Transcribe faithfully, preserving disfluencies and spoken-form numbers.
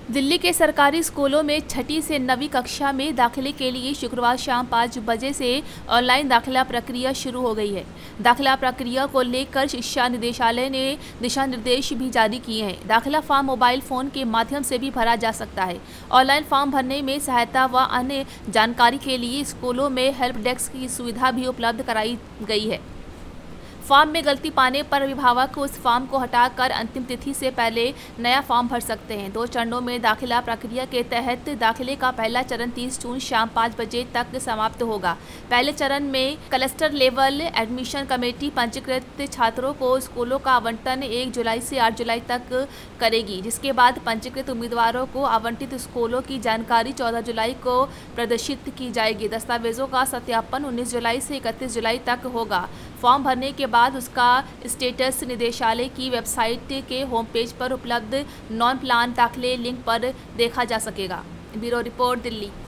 दिल्ली के सरकारी स्कूलों में छठी से नवीं कक्षा में दाखिले के लिए शुक्रवार शाम पाँच बजे से ऑनलाइन दाखिला प्रक्रिया शुरू हो गई है। दाखिला प्रक्रिया को लेकर शिक्षा निदेशालय ने दिशा निर्देश भी जारी किए हैं। दाखिला फॉर्म मोबाइल फ़ोन के माध्यम से भी भरा जा सकता है। ऑनलाइन फॉर्म भरने में सहायता व अन्य जानकारी के लिए स्कूलों में हेल्प डेस्क की सुविधा भी उपलब्ध कराई गई है। फॉर्म में गलती पाने पर अभिभावक उस फॉर्म को हटाकर अंतिम तिथि से पहले नया फॉर्म भर सकते हैं। दो चरणों में दाखिला प्रक्रिया के तहत दाखिले का पहला चरण तीस जून शाम पाँच बजे तक समाप्त होगा। पहले चरण में क्लस्टर लेवल एडमिशन कमेटी पंजीकृत छात्रों को स्कूलों का आवंटन एक जुलाई से आठ जुलाई तक करेगी, जिसके बाद पंजीकृत उम्मीदवारों को आवंटित स्कूलों की जानकारी चौदह जुलाई को प्रदर्शित की जाएगी। दस्तावेजों का सत्यापन उन्नीस जुलाई से इकतीस जुलाई तक होगा। फॉर्म भरने के बाद उसका स्टेटस निदेशालय की वेबसाइट के होम पेज पर उपलब्ध नॉन प्लान दाखिले लिंक पर देखा जा सकेगा। Bureau report, Delhi.